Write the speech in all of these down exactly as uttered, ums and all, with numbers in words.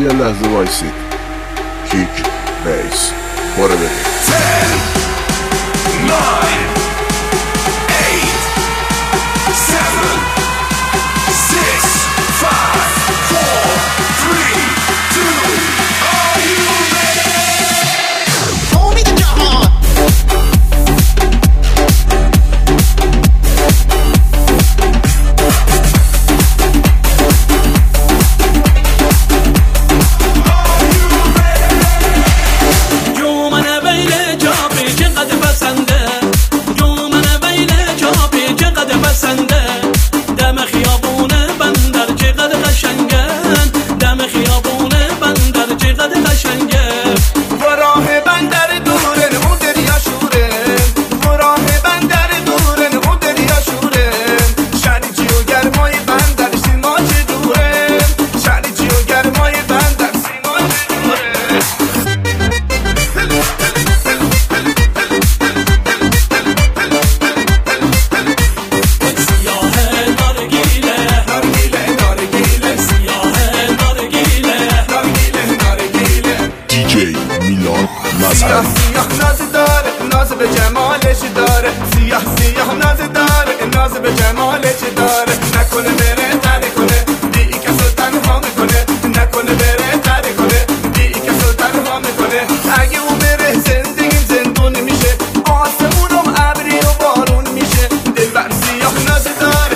یه لحظه وایسید. کیک بیس برو بریم. ten nine eight seven six five four three two Are you ready? Hold me the jahon. سیاه سیاه ناز داره ناز به جمالش داره سیاه سیاه ناز داره ناز به جمالش داره نکنه بره تره کنه دی که سلطان ها میکنه نکنه بره تره کنه دی که سلطان ها میکنه اگه اون بره زندگی زندون میشه آسمونم ابری و بارون میشه دلبر سیاه ناز داره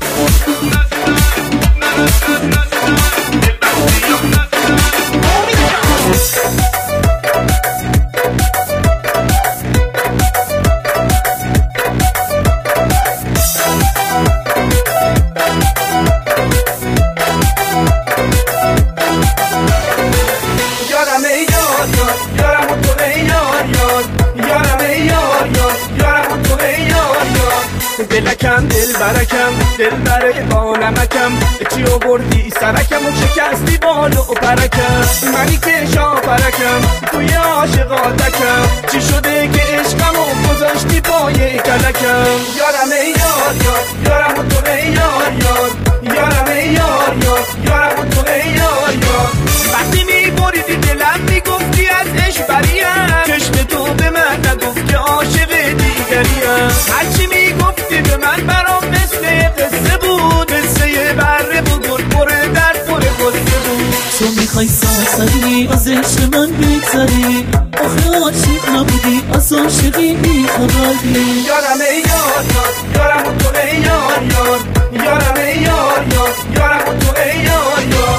دلکم دل برکم دل برای بانمکم چی آوردی سرکم و شکستی بالو و پرکم منی که شاپرکم توی عاشقاتکم چی شده که عشقم و گذاشتی پای کلکم یارم ای یار یار یارم و تو ای یار یار یارم ای یار یار یارم و تو ای یار یار وقتی میبریدی دلم میگفتی از عشق بریم چشم تو به من نگفت که عاشق دیگریم هرچی میگفتی به من برام مثل قصه بود قصه بره بود گل پره در پره قصه بود تو میخوای سرسری از عشق من بگذری آخه عاشق نبودی از عاشقی بیخبری یارم ای یار یار یارم و تو ای یار یار یارم ای یار یار یارم و تو ای یار یار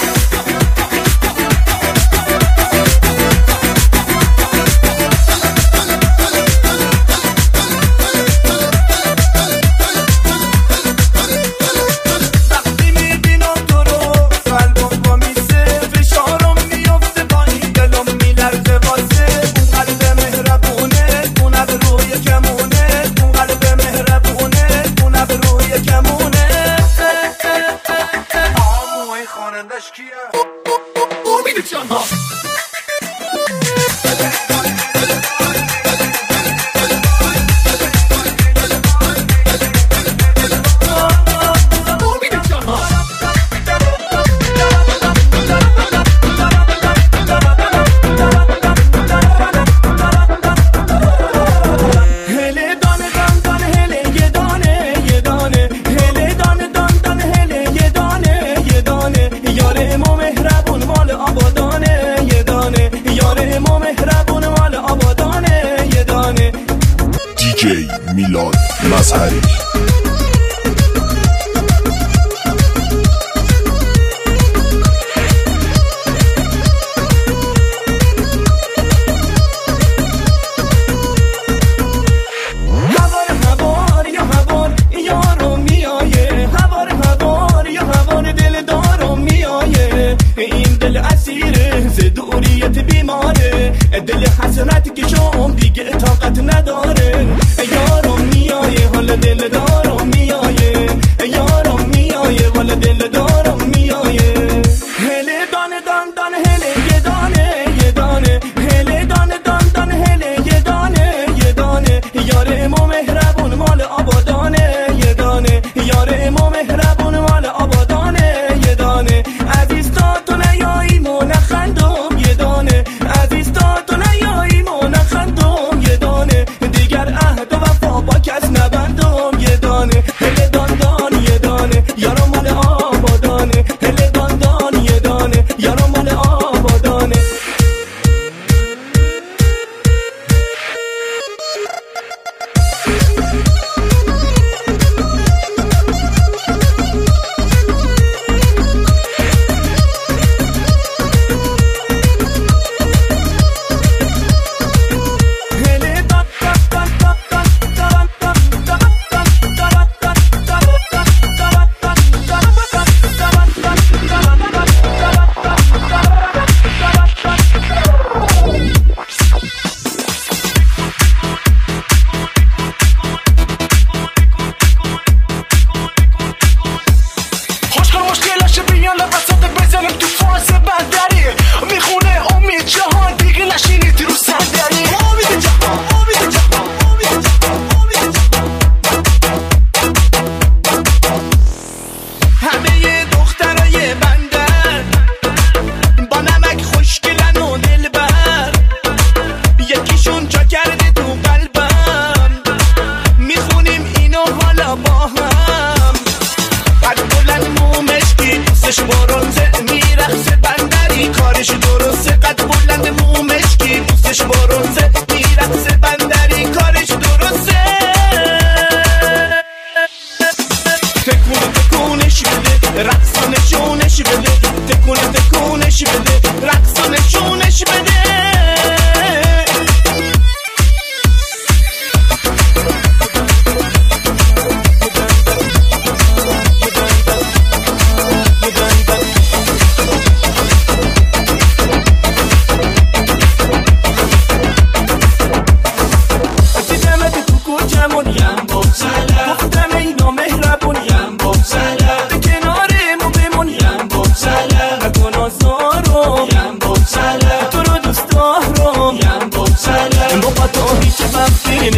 دی جی میلاد مظهری دل حسرت که شام دیگه طاقت نداره یارم میایه حال دل دارم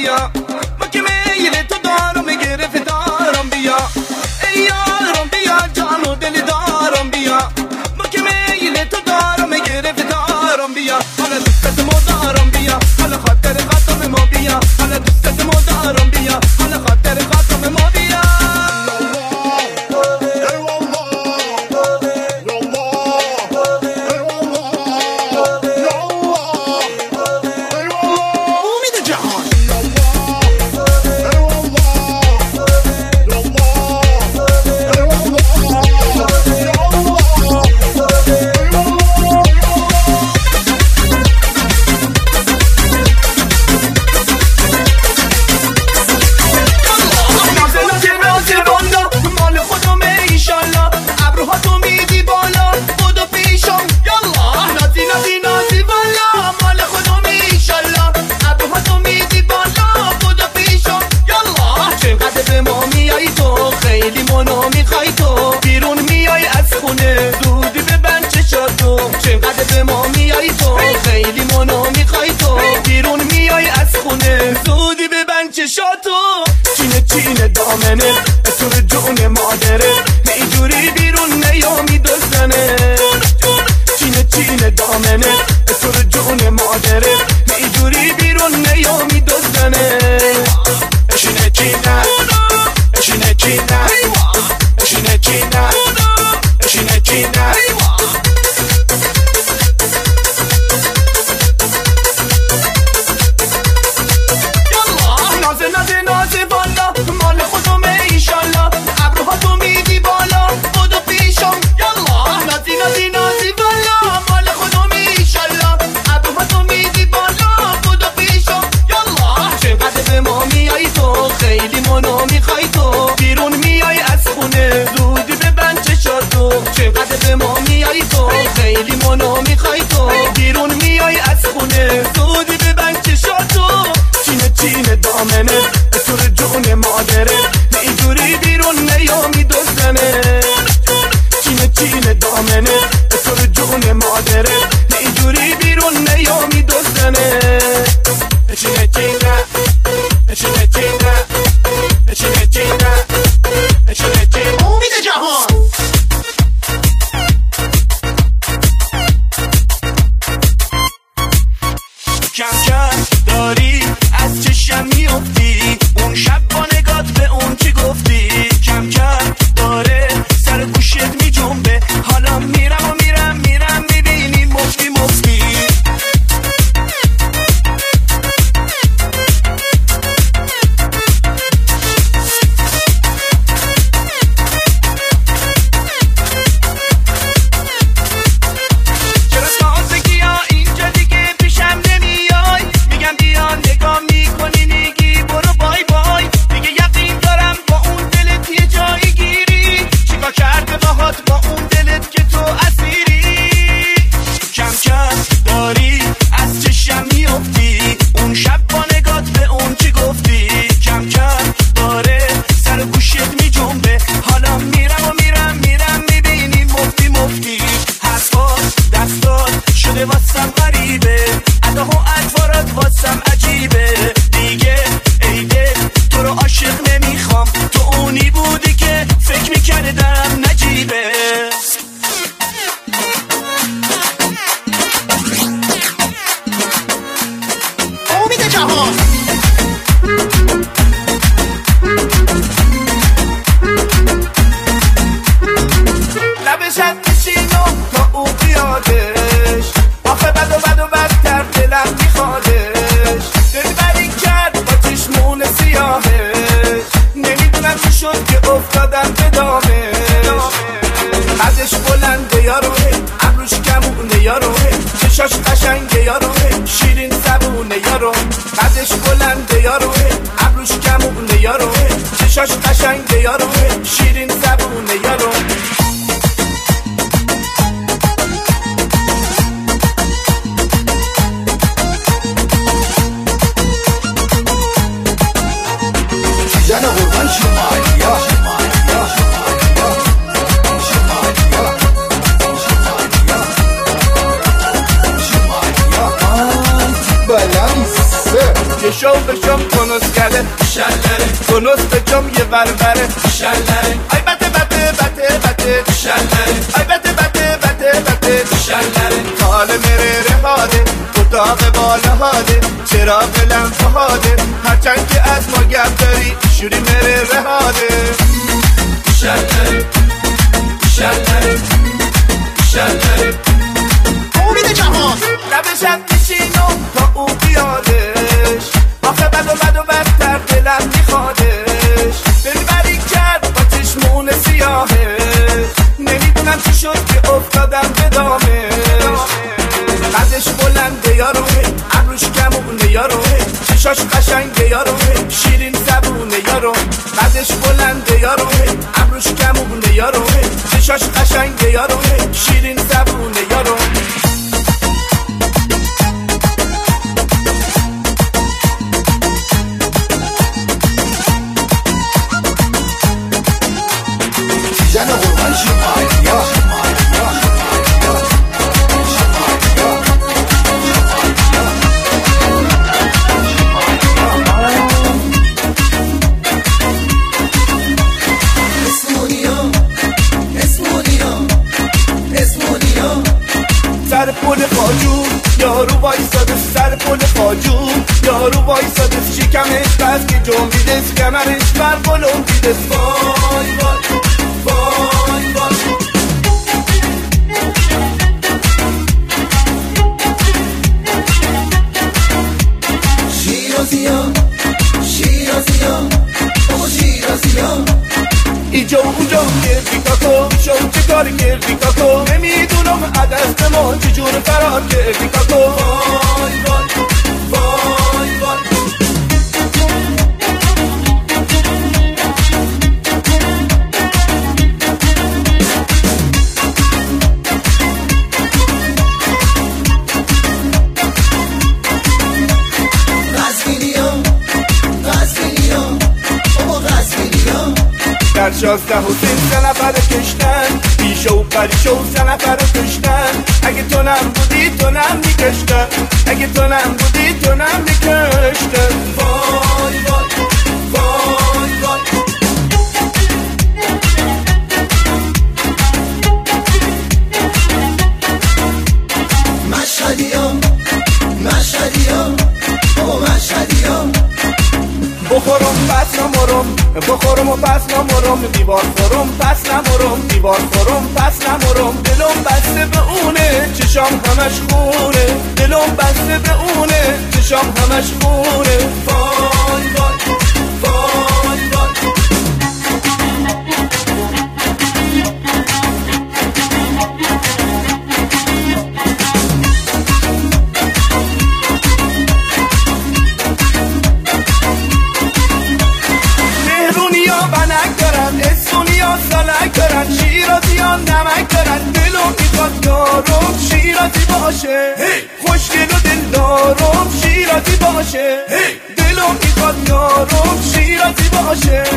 بیا ما که میل تو دارم گرفت دارم بیا ای یارم بیا جان و دل دارم بیا ما که میل تو دارم گرفت دارم بیا حالا دوستت ما دارم بیا حالا خاطر خاطر ما بیا حالا دوستت ما دارم بیا حالا خاطر خاطر ما بیا چقدر به ما میای تو خیلی منو میخوای تو بیرون میای از خونه زودی ببند چشاتو چینه چینه دامنه تو رو جون مادره اینجوری بیرون نیامی دزدنه چینه چینه دامنه تو رو جون مادره اینجوری بیرون نیامی دزدنه اشینه چینه اشینه چینه اشینه چینه اشینه چینه چقدر به ما میای تو خیلی منو میخوای تو بیرون میای از خونه زودی ببند چشاتو چینه چینه دامنه تو رو جون مادره اینجوری بیرون نیامی دزدنه چینه چینه دامنه تو رو جون مادره اینجوری بیرون نیامی دزدنه چینه چینه چینه چینه چینه چینه چینه چینه امید جهان کم کم داری از چشم میفتی اون شب با نگات به اون چی گفتی کم کم داره سر گوشت میجنبه حالا میرم و میرم میرم میبینی مفتی مفتی واسم غریبه ادا و اطوارات واسم عجیبه دیگه ای دل تو رو عاشق نمیخوام تو اونی بودی که فکر میکردم نجیبه امید جهان لبشت بشینو تا او بیادش آخه بد و بد و بدتر دلم میخوادش دلبری کرد با چشمون سیاهش نمیدونم چی شد که افتادم به دامش قدش بلنده یاروه ابروش کمونه یاروه چشاش قشنگه یاروه شیرین زبونه یارو قدش بلنده یاروه ابروش کمونه یاروه چشاش قشنگه یاروه شیرین زبونه یارو جان قربان شما یا balance یه شو بشم کنوس کرده شلره کنوس بچم یه بربره شلره ای بده بده بده بده شلره ای بده بده بده بده شلره حال میره رهاده اتاق بالا هاده چرا بلم فهاده هرچند که از ما گپ داری شوری میره رهاده شلره شلره شلره امید جهان لبشم میشینم تا او بیادش آخه بد و بد و بدتر دلم میخوادش دلبری کرد با چشمون سیاهه نمیدونم چی شد که افتادم به دامش قدش بلنده یارو ابروش کمونه یارو چشاش قشنگه یارو شیرین زبونه یارو قدش بلنده یارو ابروش کمونه یارو چشاش قشنگه یارو شیرین زبونه یارو زن قربان شما یا سر پل خاجو یارو وایساده سر پل خاجو یارو وایساده شکمش بس که جنبیده کمرش بر بلون دیده وای وای وای وای شیرازیا شیرازیا او شیرازیا اینجا و اونجا گردی کاکو شو چه کاری کردی کاکو نمیدونم عدست ما چجور فرار کردی کاکو وای وای وای وای در شازده حسین سه نفر کشتن پیشو و پریشو سه نفر کشتن اگه تو نم بودی تو نم میکشتن اگه تو نم بودی تو نم میکشتن وای وای وای وای مشهدیا مشهدیا او مشهدیا بخورم پس نمورم بخورم و پس نمورم دیوار خورم پس نمورم دیوار خورم پس نمورم دلم بسته به اونه چشام همش خونه دلم بسته به اونه چشام همش خونه وای وای وای وای سالک دارن شیرازی ها نمک دارن دلم میخواد یارم شیرازی باشه خوشگل و دلدارم شیرازی باشه دلم میخواد یارم شیرازی باشه